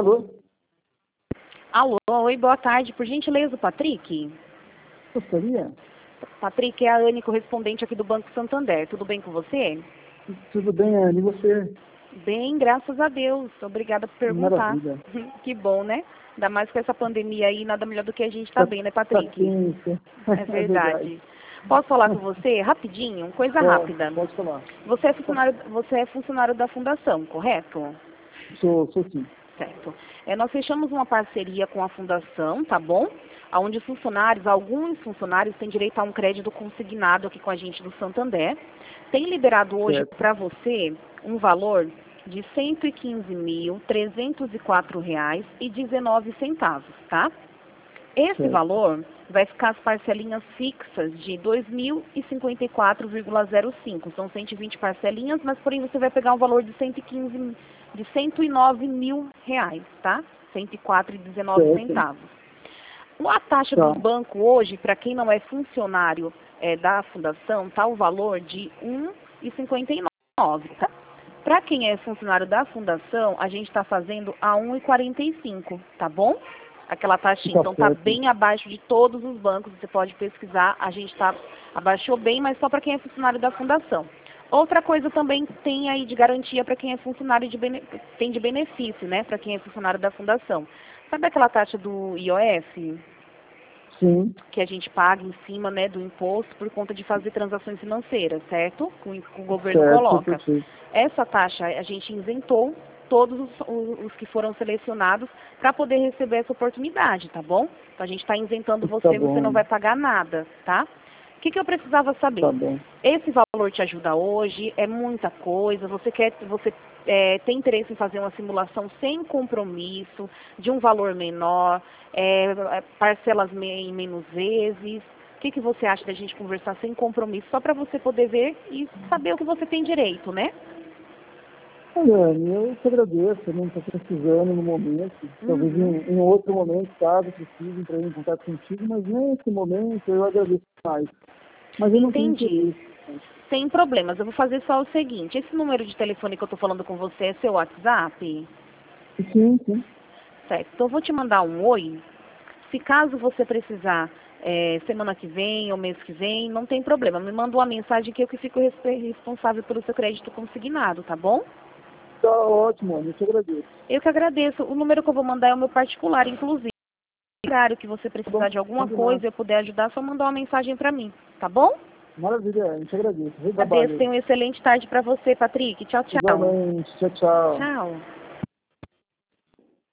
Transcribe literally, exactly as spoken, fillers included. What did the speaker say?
Alô? Alô, oi, boa tarde. Por gentileza, Patrick? Gostaria? Patrick, é a Anne, correspondente aqui do Banco Santander. Tudo bem com você? Tudo bem, Anne, e você? Bem, graças a Deus. Obrigada por perguntar. Maravilha. Que bom, né? Ainda mais com essa pandemia aí, nada melhor do que a gente tá, tá bem, né, Patrick? Tá tenso. É verdade. Posso falar com você rapidinho? Coisa Pode, rápida. pode falar. Você é funcionário, você é funcionário da fundação, correto? Sou, sou sim. Certo. É, nós fechamos uma parceria com a fundação, tá bom? Onde os funcionários, alguns funcionários têm direito a um crédito consignado aqui com a gente do Santander. Tem liberado hoje para você um valor de cento e quinze mil, trezentos e quatro reais e dezenove centavos, tá? Esse Certo. valor vai ficar as parcelinhas fixas de dois mil e cinquenta e quatro vírgula zero cinco. São cento e vinte parcelinhas, mas porém você vai pegar um valor de cento e quinze, de cento e nove mil reais, tá? cento e quatro reais e dezenove centavos. A taxa Tá. do banco hoje, para quem não é funcionário é, da fundação, tá o valor de um real e cinquenta e nove centavos, tá? Para quem é funcionário da fundação, a gente está fazendo a um real e quarenta e cinco centavos, tá bom? Aquela taxinha. Tá Então tá certo. bem abaixo de todos os bancos, você pode pesquisar, a gente tá, abaixou bem, mas só para quem é funcionário da fundação. Outra coisa também tem aí de garantia para quem é funcionário de bene, tem de benefício, né? Para quem é funcionário da fundação. Sabe aquela taxa do I O F? Sim. Que a gente paga em cima, né, do imposto por conta de fazer transações financeiras, certo? Que o governo Certo, coloca. perfeito. Essa taxa a gente isentou todos os, os, os que foram selecionados para poder receber essa oportunidade, tá bom? Então a gente está isentando você, Tá bom. você não vai pagar nada, tá? O que, que eu precisava saber? Tá bom. Esse valor te ajuda hoje, é muita coisa, você quer, você é, tem interesse em fazer uma simulação sem compromisso, de um valor menor, é, parcelas em menos vezes. O que, que você acha da gente conversar sem compromisso, só para você poder ver e saber o que você tem direito, né? Olha, Anne, eu te agradeço, eu não estou precisando no momento. Talvez Uhum. em, em outro momento, caso precise, entrar em contato contigo, mas nesse momento eu agradeço mais. Mas eu não tenho Entendi. interesse. Sem problemas, eu vou fazer só o seguinte, esse número de telefone que eu estou falando com você é seu WhatsApp? Sim, sim. Certo, então eu vou te mandar um oi. Se caso você precisar é, semana que vem ou mês que vem, não tem problema. Me manda uma mensagem que eu que fico res- responsável pelo seu crédito consignado, tá bom? Tá ótimo, Anne, eu te agradeço. Eu que agradeço. O número que eu vou mandar é o meu particular, inclusive. Claro que você Tá precisar bom, de alguma combinado. coisa, eu puder ajudar, é só mandar uma mensagem para mim, tá bom? Maravilha, Anne, te agradeço. Bom Agradeço. trabalho Tenha aí. uma excelente tarde para você, Patrick. Tchau, tchau. Igualmente. Tchau, tchau. Tchau.